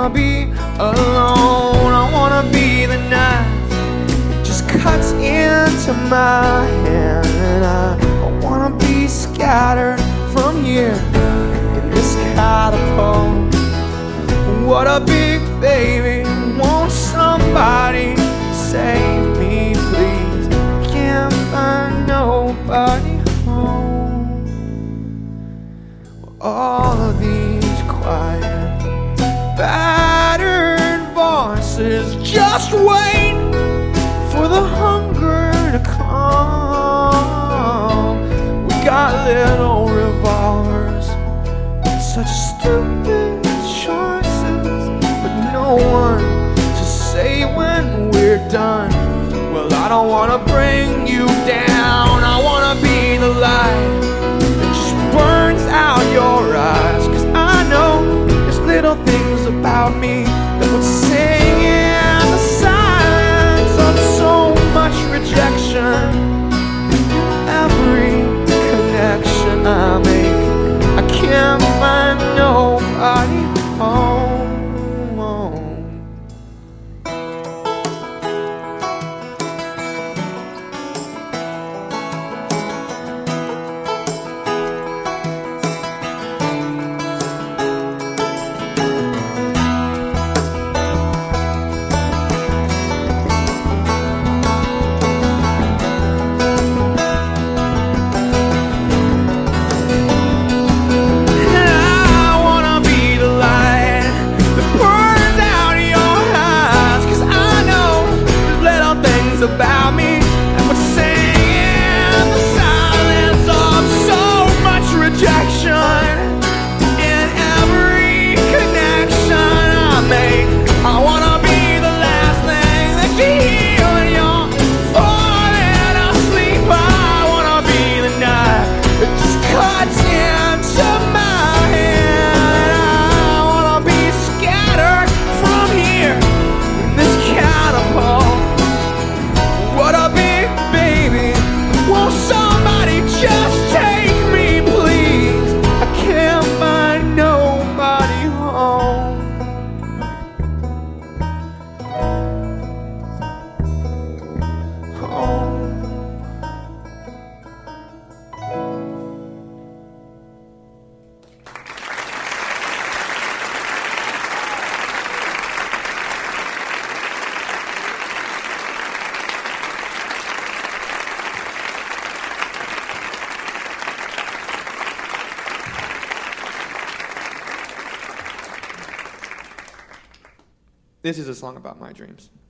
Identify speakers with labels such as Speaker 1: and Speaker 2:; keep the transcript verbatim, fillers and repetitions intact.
Speaker 1: wanna be alone. I wanna be the knife that just cuts into my hand. And I, I wanna be scattered from here in this catapult. What a big baby, won't somebody save me please? Can't find nobody home. All of these quiet, battered voices just wait for the hunger to come. We got little revolvers, such stupid choices, but no one to say when we're done. Well, I don't wanna bring you down, I wanna be the light that just burns out your eyes. Cause I know there's little things about me that would sing in the silence of so much rejection. Every connection I make, I can't find nobody home. About me that would sing in the silence of so much rejection. In every connection I make, I wanna be the last thing that you hear when you're falling asleep. I wanna be the knife that just cuts into my hand. I wanna be scattered from here in this catapult. What a big baby, won't somebody just take me please? I can't find nobody home. Home. This is a song about my dreams.